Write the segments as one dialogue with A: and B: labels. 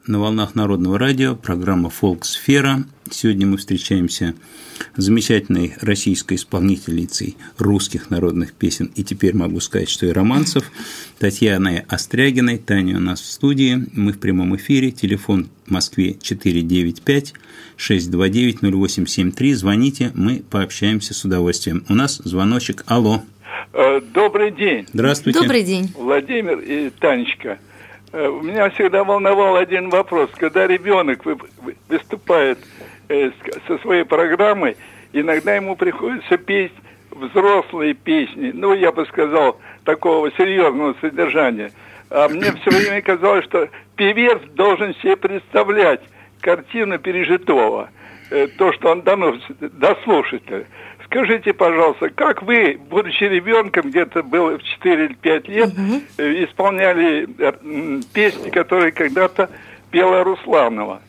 A: на волнах Народного радио, программа «Фолк-сфера». Сегодня мы встречаемся с замечательной российской исполнительницей русских народных песен, и теперь могу сказать, что и романсов, Татьяной Острягиной. Таня у нас в студии, мы в прямом эфире, телефон в Москве 495-629-0873. Звоните, мы пообщаемся с удовольствием. У нас звоночек. Алло.
B: Добрый день.
A: Здравствуйте.
C: Добрый день.
B: Владимир и Танечка. Меня всегда волновал один вопрос. Когда ребенок выступает со своей программой, иногда ему приходится петь взрослые песни, я бы сказал, такого серьезного содержания. А мне все время казалось, что певец должен себе представлять картину пережитого, то, что он доносит до слушателя. Скажите, пожалуйста, как вы, будучи ребенком, где-то было в 4 или 5 лет, исполняли песни, которые когда-то пела Русланова?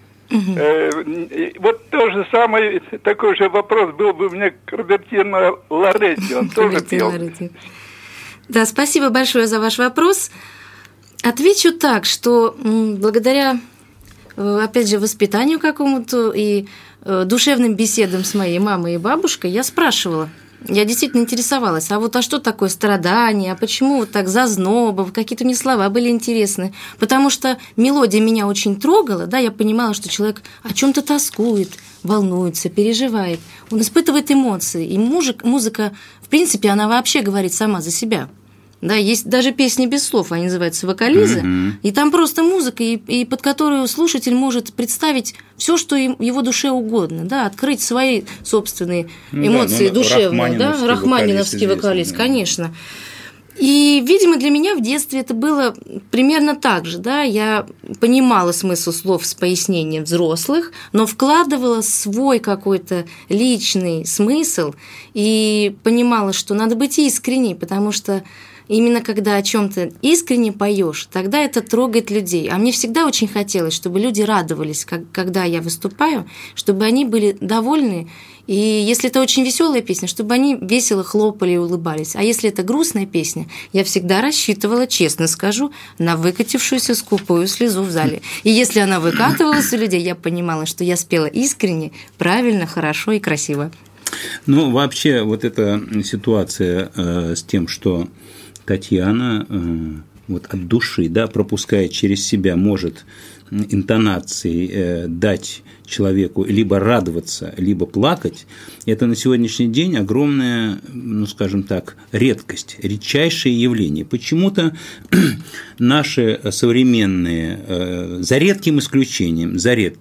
B: Вот то же самое, такой же вопрос был бы у меня к Робертино Лоретти, он тоже пел.
C: Да, спасибо большое за ваш вопрос. Отвечу так, что благодаря, опять же, воспитанию какому-то и душевным беседам с моей мамой и бабушкой я спрашивала, я действительно интересовалась, а что такое страдание, а почему вот так зазнобы, какие-то мне слова были интересны, потому что мелодия меня очень трогала, да, я понимала, что человек о чем-то тоскует, волнуется, переживает, он испытывает эмоции, и музыка, в принципе, она вообще говорит сама за себя. Да, есть даже песни без слов, они называются вокализы, и там просто музыка, и под которую слушатель может представить все, что его душе угодно, да, открыть свои собственные эмоции душевные, да, рахманиновский вокалист, конечно. И, видимо, для меня в детстве это было примерно так же, да, я понимала смысл слов с пояснением взрослых, но вкладывала свой какой-то личный смысл и понимала, что надо быть искренней, потому что именно когда о чем-то искренне поешь, тогда это трогает людей. А мне всегда очень хотелось, чтобы люди радовались, когда я выступаю, чтобы они были довольны. И если это очень веселая песня, чтобы они весело хлопали и улыбались. А если это грустная песня, я всегда рассчитывала, честно скажу, на выкатившуюся скупую слезу в зале. И если она выкатывалась у людей, я понимала, что я спела искренне, правильно, хорошо и красиво.
A: Вообще, вот эта ситуация с тем, что Татьяна от души, да, пропуская через себя, может интонацией дать человеку либо радоваться, либо плакать, это на сегодняшний день огромная, скажем так, редкость, редчайшее явление. Почему-то наши современные, за редким исключением,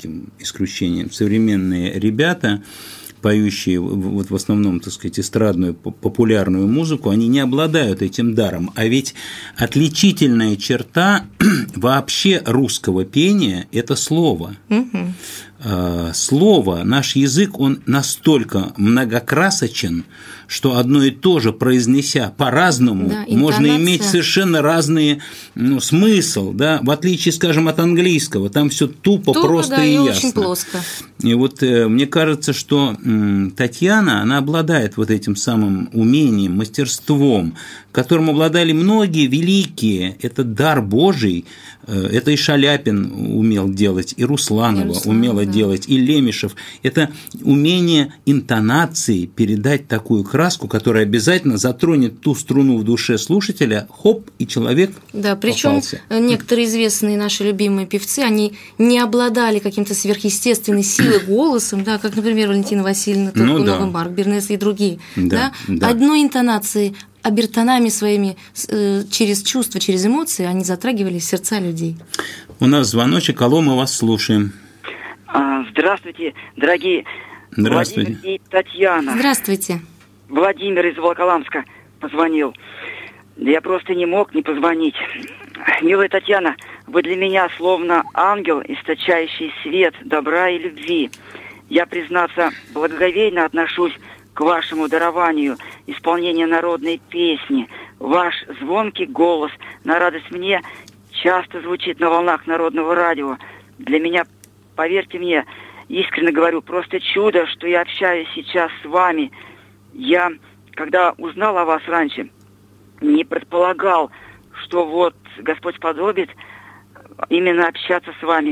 A: современные ребята, поющие в основном, так сказать, эстрадную популярную музыку, они не обладают этим даром. А ведь отличительная черта вообще русского пения – это слово. Слово, наш язык, он настолько многокрасочен, что одно и то же, произнеся по-разному, да, можно иметь совершенно разный смысл, да, в отличие, скажем, от английского, там все тупо, просто
C: да,
A: и ясно.
C: Очень плоско.
A: И мне кажется, что Татьяна, она обладает вот этим самым умением, мастерством, которым обладали многие великие, это дар Божий, это и Шаляпин умел делать, и Русланова умела делать, и Лемешев. Это умение интонации передать такую краску, которая обязательно затронет ту струну в душе слушателя, хоп, и человек
C: причем некоторые известные наши любимые певцы, они не обладали каким-то сверхъестественной силой голосом, да, как, например, Валентина Васильевна Толкунова, Марк Бернес и другие. Одной интонацией, обертонами своими, через чувства, через эмоции они затрагивали сердца людей.
A: У нас звоночек. Алло, мы вас слушаем.
D: Здравствуйте, дорогие Владимир и Татьяна.
C: Здравствуйте.
D: Владимир из Волоколамска позвонил. Я просто не мог не позвонить. Милая Татьяна, вы для меня словно ангел, источающий свет добра и любви. Я, признаться, благоговейно отношусь к вашему дарованию исполнения народной песни. Ваш звонкий голос на радость мне часто звучит на волнах Народного радио. Для меня, поверьте мне, искренне говорю, просто чудо, что я общаюсь сейчас с вами. Я, когда узнал о вас раньше, не предполагал, что вот Господь сподобит именно общаться с вами.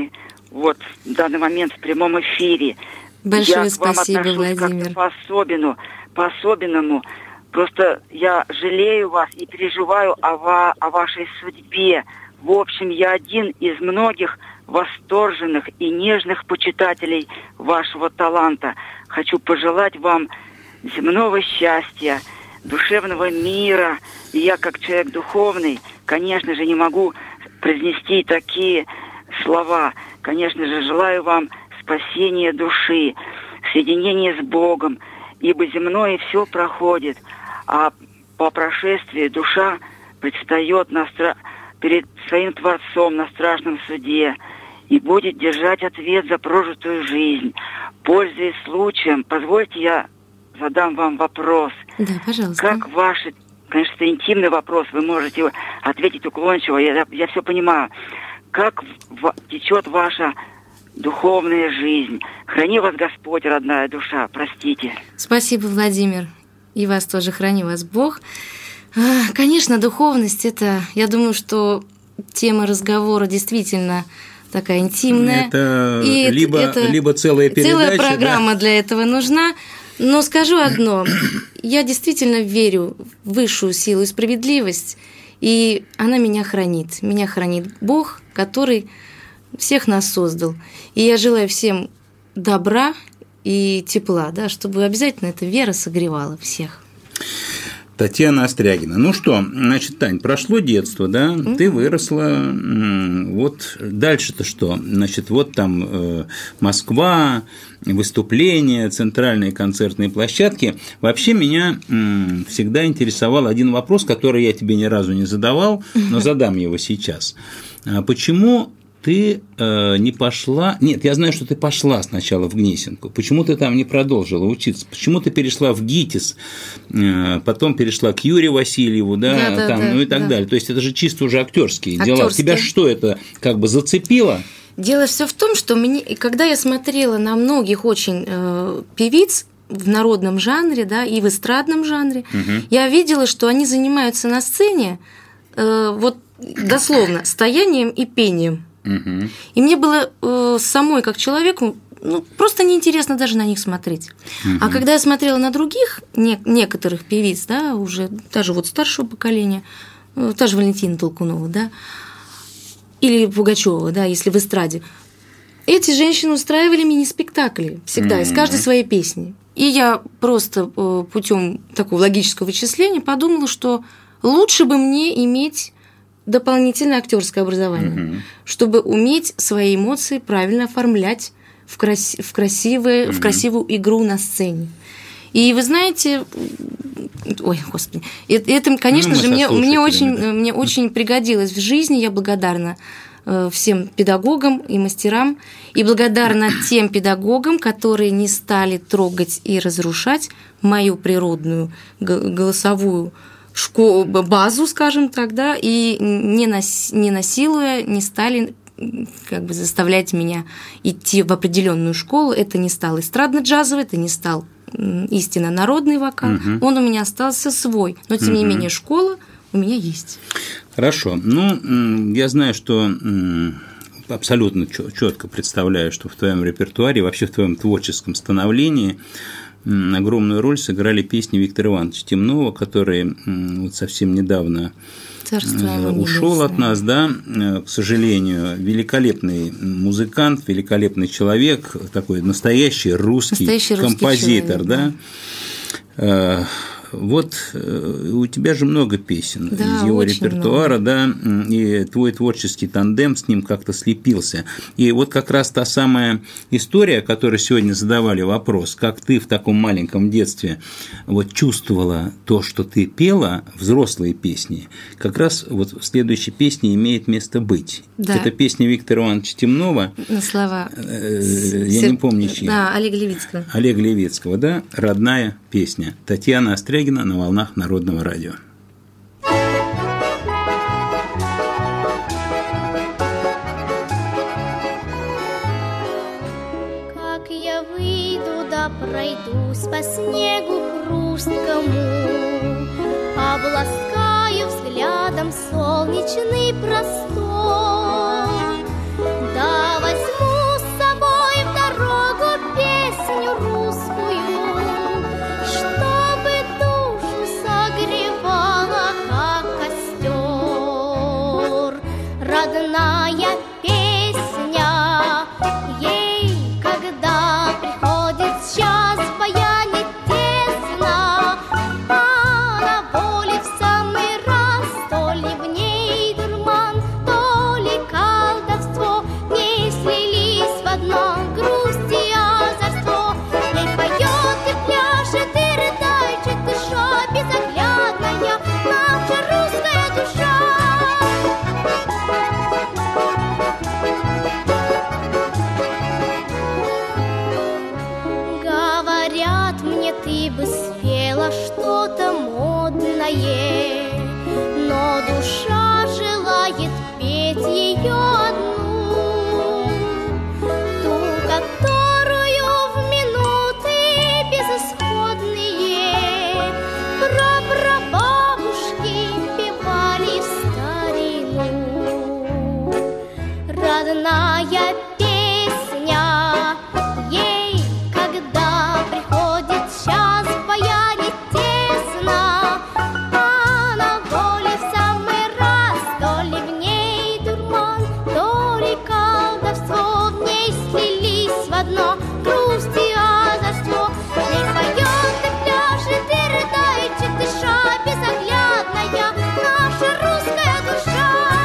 D: вот в данный момент в прямом эфире.
C: Большое
D: я
C: спасибо,
D: к вам отношусь
C: Владимир.
D: как-то по-особенному. Просто я жалею вас и переживаю о вашей судьбе. В общем, я один из многих восторженных и нежных почитателей вашего таланта. Хочу пожелать вам земного счастья, душевного мира. И я, как человек духовный, конечно же, не могу произнести такие слова. Конечно же, желаю вам спасения души, соединения с Богом, ибо земное все проходит, а по прошествии душа предстает перед своим Творцом на страшном суде и будет держать ответ за прожитую жизнь. Пользуясь случаем, позвольте я задам вам вопрос.
C: Да, пожалуйста.
D: Как ваши, конечно, это интимный вопрос, вы можете ответить уклончиво, я все понимаю. Как течет ваша духовная жизнь? Храни вас Господь, родная душа, простите.
C: Спасибо, Владимир. И вас тоже храни вас Бог. Конечно, духовность – это, я думаю, что тема разговора действительно такая интимная.
A: Это
C: и
A: либо целая передача.
C: Целая программа для этого нужна. Но скажу одно. Я действительно верю в высшую силу и справедливость, и она меня хранит. Меня хранит Бог, который всех нас создал. И я желаю всем добра и тепла, да, чтобы обязательно эта вера согревала всех.
A: Татьяна Острягина. Ну что, значит, Тань, прошло детство, да, ты выросла, вот дальше-то что? Значит, вот там Москва, выступления, центральные концертные площадки. Вообще меня всегда интересовал один вопрос, который я тебе ни разу не задавал, но задам его сейчас. Почему ты не пошла... Нет, я знаю, что ты пошла сначала в Гнесинку. Почему ты там не продолжила учиться? Почему ты перешла в ГИТИС, потом перешла к Юрию Васильеву, ну и так далее? То есть это же чисто уже актерские дела. Тебя что это как бы зацепило?
C: Дело все в том, что когда я смотрела на многих очень певиц в народном жанре, да, и в эстрадном жанре, я видела, что они занимаются на сцене вот дословно стоянием и пением. И мне было самой, как человеку, просто неинтересно даже на них смотреть. А когда я смотрела на других, некоторых певиц, да, уже даже вот старшего поколения, та же Валентина Толкунова, да, или Пугачёва, да, если в эстраде, эти женщины устраивали мини-спектакли всегда, из каждой своей песни. И я просто путем такого логического вычисления подумала, что лучше бы мне иметь дополнительное актерское образование, чтобы уметь свои эмоции правильно оформлять в красивую игру на сцене. И вы знаете, ой, господи, это, конечно же, мне очень пригодилось в жизни. Я благодарна всем педагогам и мастерам, и благодарна тем педагогам, которые не стали трогать и разрушать мою природную голосовую базу, скажем так, да, и не насилуя, не стали как бы заставлять меня идти в определенную школу. Это не стал эстрадно-джазовый, это не стал истинно народный вокал. Он у меня остался свой, но тем не менее школа у меня есть.
A: Хорошо. Ну, я знаю, что абсолютно четко представляю, что в твоем репертуаре, вообще в твоем творческом становлении огромную роль сыграли песни Виктора Ивановича Темнова, который вот совсем недавно ушел от нас, да, к сожалению. Великолепный музыкант, великолепный человек, такой настоящий русский композитор, человек, да. Вот у тебя же много песен из его репертуара, много. Да, и твой творческий тандем с ним как-то слепился. И вот как раз та самая история, о которой сегодня задавали вопрос, как ты в таком маленьком детстве вот чувствовала то, что ты пела, взрослые песни, как раз вот в следующей песне имеет место быть. Да. Это песня Виктора Ивановича Темнова.
C: На слова.
A: Я не помню, чьи.
C: Да, Олега Левицкого.
A: Олега Левицкого, да, родная песня. Татьяна Острягина на волнах Народного радио.
E: Как я выйду да пройдусь по снегу хрусткому, обласкаю солнечный простор. Да возьму родная песня. Ей, когда приходит час, баянит тесно, а на воле в самый раз, то ли в ней дурман, то ли колдовство, в ней слились в одно грусть и озорство. Ей поет и пляшет и рыдает, чуть дыша, безоглядная наша русская душа. Говорят мне, ты бы спела что-то модное, но душа желает петь ее одну, ту, которую в минуты безысходные прапрабабушки певали в старину. Родная песня, ей, когда приходит час, баянит тесно, а на воле в самый раз, то ли в ней дурман, то ли колдовство, в ней слились в одно грусть и озорство. В ней поет и пляшет и рыдает, чуть дыша, безоглядная наша русская душа.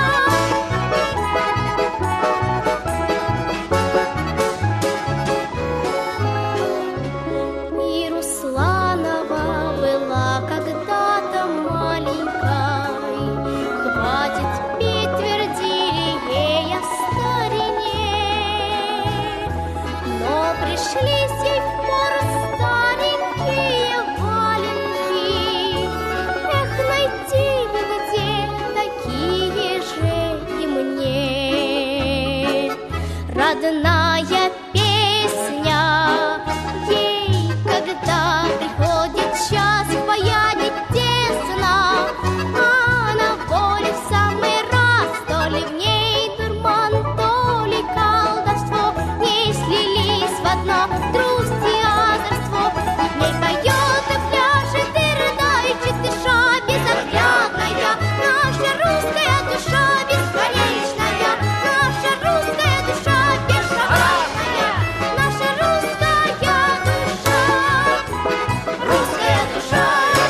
E: И Русланова была когда-то маленькой, хватит петь, твердили ей о старине, но пришлись ей в пору старенькие валенки. Эх, найти бы где такие же и мне. Родная песня, ей, когда приходит час, баянит тесно, а на воле в самый раз, то ли в ней дурман, то ли колдовство, в ней слились в одно грусть и озорство. В ней поет и пляшет и рыдает, чуть дыша, безоглядная наша русская душа, бесконечная наша русская душа, бесшабашная наша русская душа, русская душа.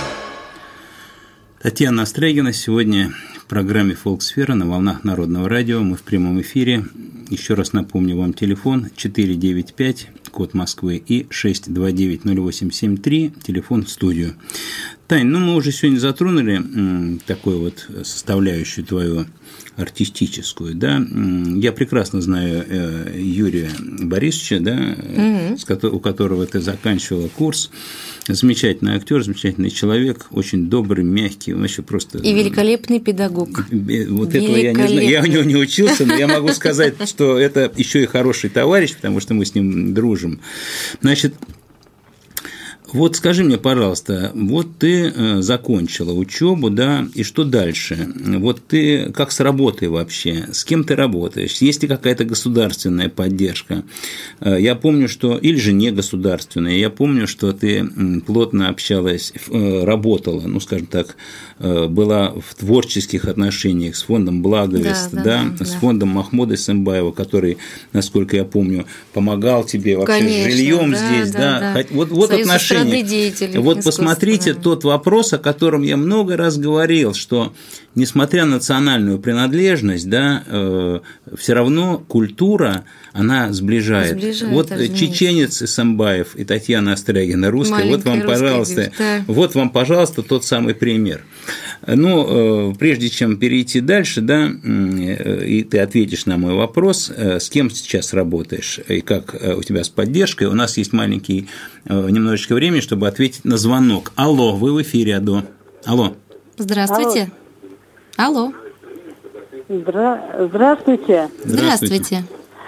A: Татьяна Острягина сегодня в программе «Фолксфера» на волнах Народного радио. Мы в прямом эфире. Еще раз напомню вам телефон 495, код Москвы, и 629-0873, телефон в студию. Тань, ну мы уже сегодня затронули такую вот составляющую твою артистическую, да. Я прекрасно знаю Юрия Борисовича, да, у которого ты заканчивала курс. Замечательный актер, замечательный человек, очень добрый, мягкий, он вообще просто…
C: И великолепный педагог.
A: Вот этого я не знаю, я у него не учился, но я могу сказать, что это еще и хороший товарищ, потому что мы с ним дружим. Значит, вот скажи мне, пожалуйста, вот ты закончила учебу, да, и что дальше? Вот ты как с работой вообще? С кем ты работаешь? Есть ли какая-то государственная поддержка? Я помню, что… Или же не государственная. Я помню, что ты плотно общалась, работала, ну, скажем так, была в творческих отношениях с фондом «Благовест», да, с фондом Махмуда Эсенбаева, который, насколько я помню, помогал тебе вообще с жильем здесь, да. Вот отношения. Вот посмотрите тот вопрос, о котором я много раз говорил, что несмотря на национальную принадлежность, да, все равно культура, она сближает. Вот чеченец Эсенбаев и Татьяна Острягина, русская, вот вам, пожалуйста, вот вам, пожалуйста, тот самый пример. Но прежде чем перейти дальше, да, и ты ответишь на мой вопрос, с кем сейчас работаешь и как у тебя с поддержкой, у нас есть маленький немножечко времени, чтобы ответить на звонок. Алло, вы в эфире, Алло.
C: Здравствуйте. Алло.
F: Здравствуйте.
C: Здравствуйте.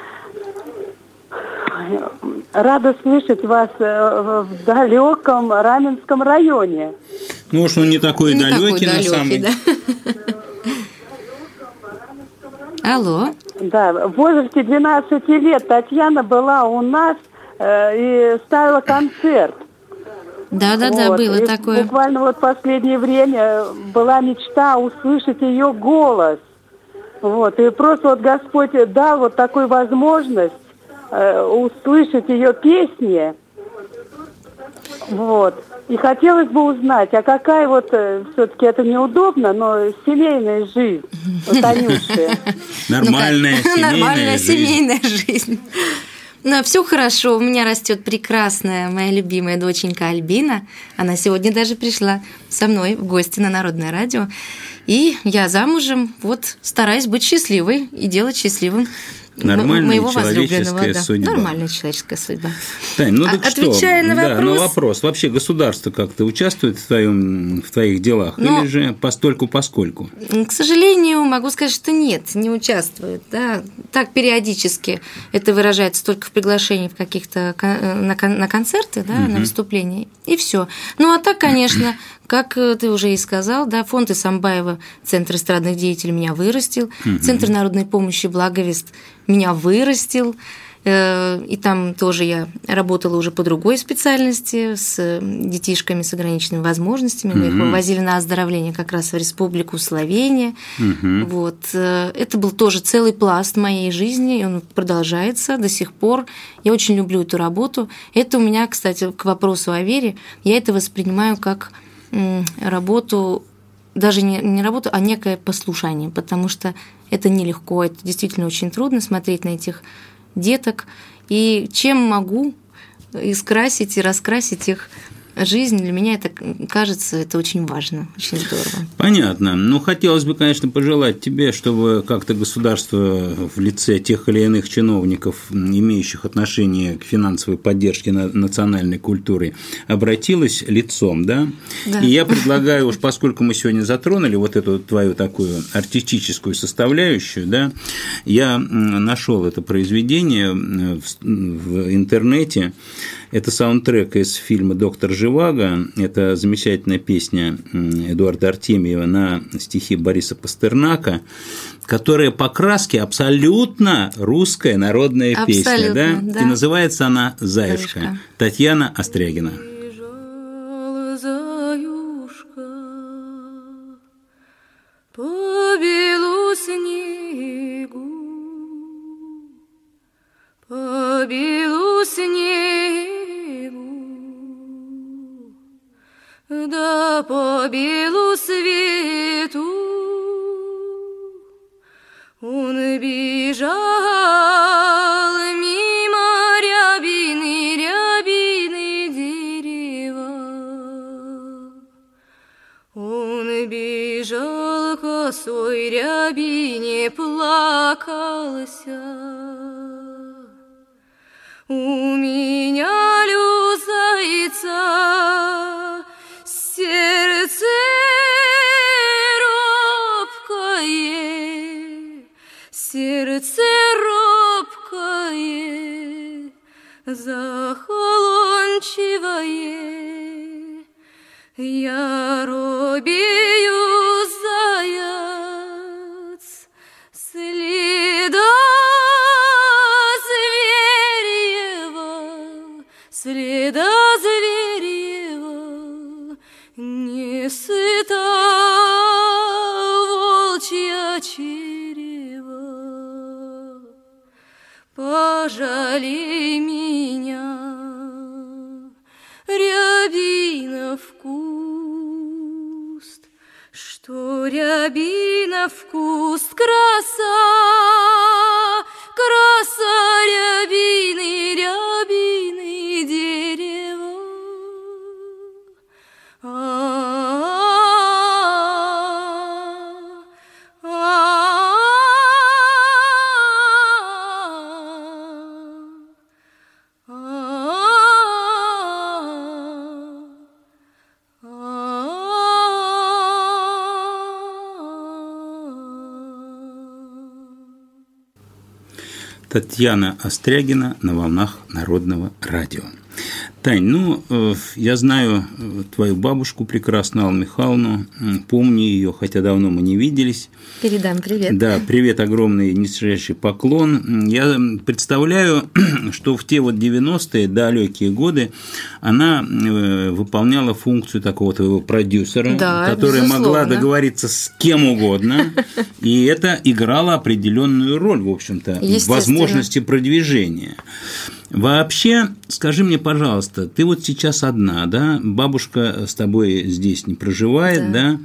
F: Рада слышать вас в далеком Раменском районе.
A: Ну уж он не такой далекий, на самом деле.
C: Алло.
F: Да, в возрасте 12 лет Татьяна была у нас и ставила концерт.
C: Да, было
F: и
C: такое.
F: Буквально вот в последнее время была мечта услышать ее голос. Вот, и просто вот Господь дал вот такую возможность услышать ее песни. Вот. И хотелось бы узнать, а какая вот, все-таки это неудобно, но семейная жизнь у Танюши?
A: Нормальная
C: семейная жизнь. Но все хорошо, у меня растет прекрасная моя любимая доченька Альбина. Она сегодня даже пришла со мной в гости на Народное радио. И я замужем, вот стараюсь быть счастливой и делать счастливым моего возлюбленного.
A: Судьба.
C: Нормальная человеческая судьба.
A: Тань, ну так
C: отвечая
A: что?
C: на вопрос...
A: на вопрос. Вообще государство как-то участвует в твоих делах? Или же постольку-поскольку?
C: К сожалению, могу сказать, что нет, не участвует. Да. Так периодически это выражается только в приглашении в каких-то на концерты, да, на выступления, и все. Ну, а так, конечно, как ты уже и сказал, да, фонд Исамбаева, Центр эстрадных деятелей меня вырастил, Центр народной помощи «Благовест» меня вырастил, и там тоже я работала уже по другой специальности с детишками с ограниченными возможностями. Мы их вывозили на оздоровление как раз в Республику Словения. Вот. Это был тоже целый пласт моей жизни, и он продолжается до сих пор. Я очень люблю эту работу. Это у меня, кстати, к вопросу о вере, я это воспринимаю как работу, даже не работу, а некое послушание, потому что это нелегко, это действительно очень трудно смотреть на этих деток, и чем могу искрасить и раскрасить их жизнь, для меня это кажется, это очень важно, очень здорово.
A: Понятно. Ну, хотелось бы, конечно, пожелать тебе, чтобы как-то государство в лице тех или иных чиновников, имеющих отношение к финансовой поддержке национальной культуры, обратилось лицом, да? Да. И я предлагаю, уж поскольку мы сегодня затронули вот эту твою такую артистическую составляющую, да, я нашел это произведение в интернете. Это саундтрек из фильма «Доктор Живаго». Это замечательная песня Эдуарда Артемьева на стихи Бориса Пастернака, которая по краске абсолютно русская народная песня. Да? Да. И называется она «Заюшка». Татьяна Острягина.
G: По белу снегу, да по белу свету он бежал мимо рябины дерева. Он бежал косой рябине, плакался. У меня люзается сердце робкое, захолончивое. Я робею, заяц, следа зверьева, не сыта волчья чрева. Пожалей меня, рябина в куст, что рябина в куст, краса, краса рябины, рябины дерева.
A: Татьяна Острягина на волнах Народного радио. Тань, я знаю твою бабушку прекрасно, Аллу Михайловну, помню ее, хотя давно мы не виделись.
C: Передам привет.
A: Да, привет, огромный нижайший поклон. Я представляю, что в те 90-е далекие годы она выполняла функцию такого твоего продюсера,
C: да,
A: которая
C: безусловно.
A: могла договориться с кем угодно, и это играло определенную роль, в общем-то, в возможности продвижения. Вообще, скажи мне, пожалуйста, ты вот сейчас одна, да? Бабушка с тобой здесь не проживает, да?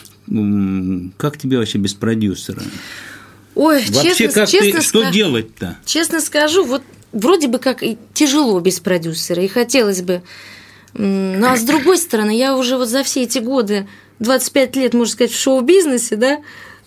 A: Как тебе вообще без продюсера?
C: Ой,
A: вообще, что делать-то?
C: Честно скажу, вот вроде бы как и тяжело без продюсера, и хотелось бы. Ну, а с другой стороны, я уже вот за все эти годы, 25 лет, можно сказать, в шоу-бизнесе, да,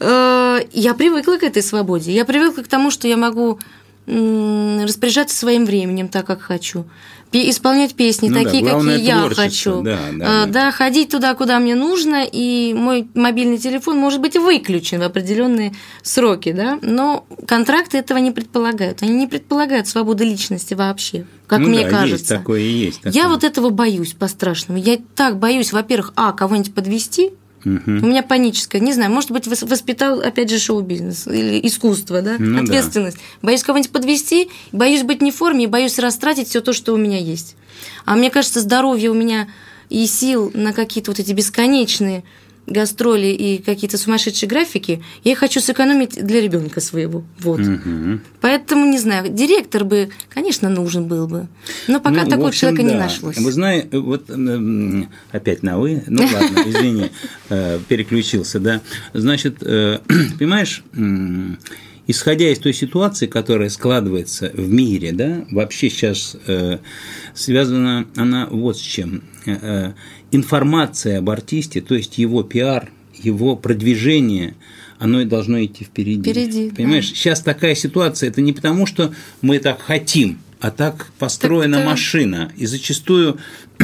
C: я привыкла к этой свободе. Я привыкла к тому, что я могу распоряжаться своим временем так, как хочу, исполнять песни такие, какие я хочу, да, ходить туда, куда мне нужно, и мой мобильный телефон может быть выключен в определенные сроки, да, но контракты этого не предполагают, они не предполагают свободу личности вообще, как мне кажется.
A: Есть такое и есть такое.
C: Я вот этого боюсь по-страшному, я так боюсь, во-первых, кого-нибудь подвести. У меня паническое, не знаю, может быть, воспитал, опять же, шоу-бизнес или искусство, да, ответственность. Да. Боюсь кого-нибудь подвести, боюсь быть не в форме, боюсь растратить все то, что у меня есть. А мне кажется, здоровье у меня и сил на какие-то вот эти бесконечные гастроли и какие-то сумасшедшие графики, я их хочу сэкономить для ребенка своего. Вот. Поэтому, не знаю, директор бы, конечно, нужен был бы, но пока такого человека не нашлось.
A: Вы знаете, вот опять на «вы», ладно, извини, переключился, да. Значит, понимаешь, исходя из той ситуации, которая складывается в мире, да, вообще сейчас связана она вот с чем. Информация об артисте, то есть его пиар, его продвижение, оно и должно идти впереди. Понимаешь, сейчас такая ситуация, это не потому, что мы так хотим, а так построена машина. И зачастую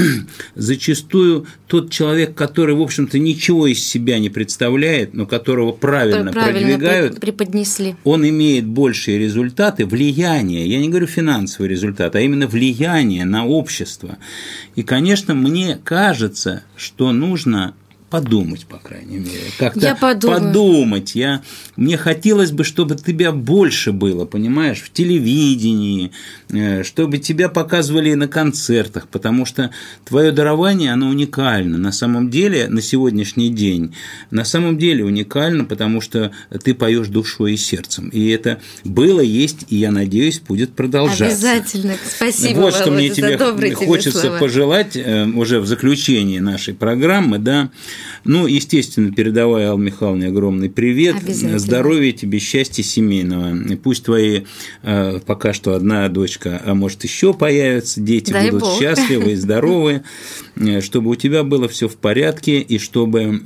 A: тот человек, который, в общем-то, ничего из себя не представляет, но которого правильно продвигают,
C: преподнесли.
A: Он имеет большие результаты, влияние, я не говорю финансовый результат, а именно влияние на общество. И, конечно, мне кажется, что нужно подумать, по крайней мере, как-то подумать. Мне хотелось бы, чтобы тебя больше было, понимаешь, в телевидении, чтобы тебя показывали на концертах, потому что твое дарование, оно уникально. На самом деле, на сегодняшний день, на самом деле уникально, потому что ты поешь душой и сердцем. И это было, есть, и, я надеюсь, будет продолжаться.
C: Обязательно. Спасибо,
A: вот что мне
C: тебе
A: хочется пожелать уже в заключении нашей программы, да. Ну, естественно, передавай Алле Михайловне огромный привет, здоровья тебе, счастья семейного. Пусть твои пока что одна дочка, а может еще появятся, дети будут счастливы и здоровы, чтобы у тебя было все в порядке, и чтобы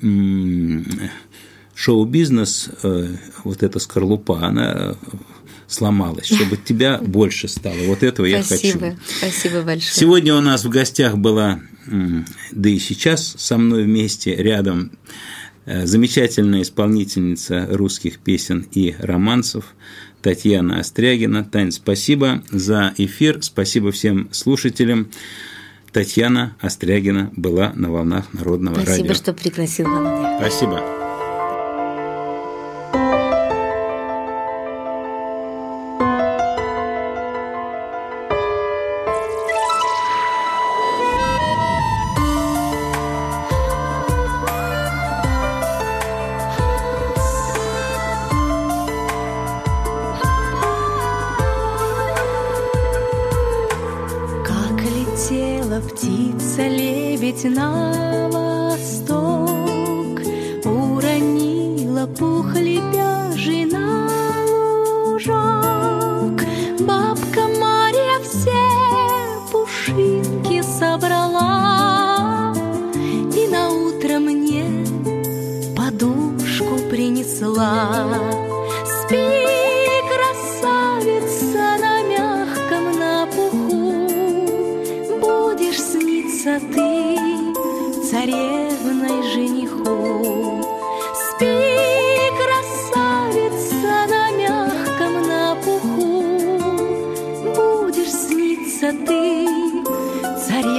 A: шоу-бизнес, вот эта скорлупа, она сломалась, чтобы тебя больше стало. Вот этого я хочу.
C: Спасибо большое.
A: Сегодня у нас в гостях была, да и сейчас со мной вместе, рядом, замечательная исполнительница русских песен и романсов Татьяна Острягина. Тань, спасибо за эфир, спасибо всем слушателям. Татьяна Острягина была на волнах Народного радио.
C: Спасибо, что пригласил, Володя.
A: Спасибо.
G: Птица-лебедь на восток уронила пух лебяжий на лужок. Бабка Марья все пушинки собрала и наутро мне подушку принесла. Спи, красавица, на мягком, на пуху, будешь сниться ты царевной жениху. Спи, красавица, на мягком, на пуху, будешь сниться ты царевной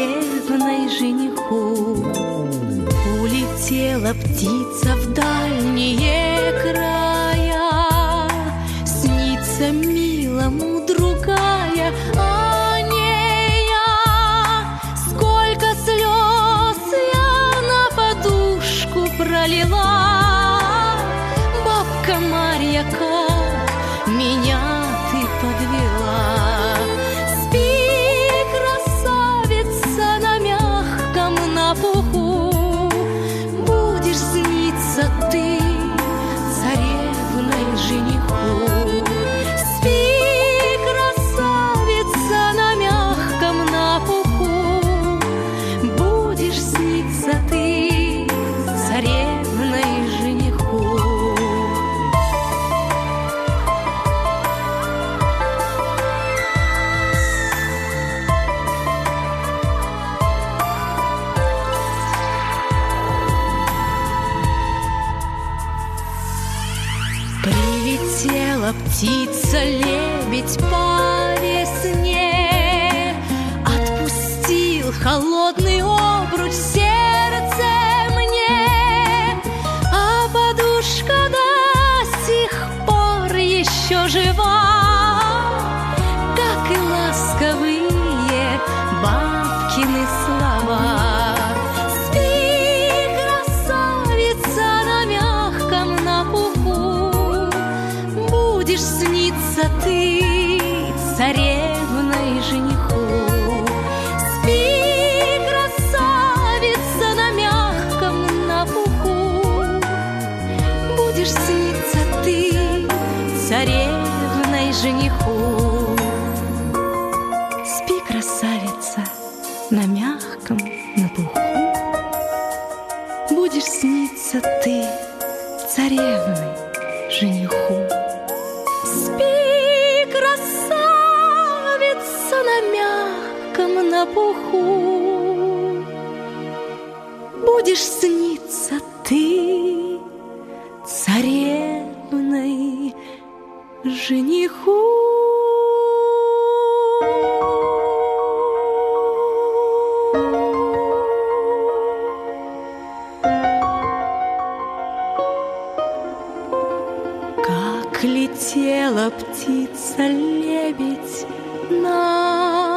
G: Прилетела птица в дальние края, снится милому другая, а не я. Сколько слез я на подушку пролила, бабка Марья, как меня ты подвела. Спи, красавица, на мягком, на пуху, будешь сниться ты царевной жениху. Спи, красавица, на мягком, на пуху, будешь сниться ты царевной жениху. Прилетела птица-лебедь по весне, отпустил холодный обруч сердце мне, а подушка до сих пор еще жива, как и ласковые бабкины слова. Спи, красавица, на мягком, на пуху, будешь сниться ты царевной жениху. Спи, красавица, на мягком, на пуху, будешь сниться ты царевной жениху. Спи, красавица, на мягком, на пуху, будешь сниться ты царевной жениху. Спи, красавица, на мягком, на пуху, будешь сниться ты царевной жениху. Как летела птица-лебедь на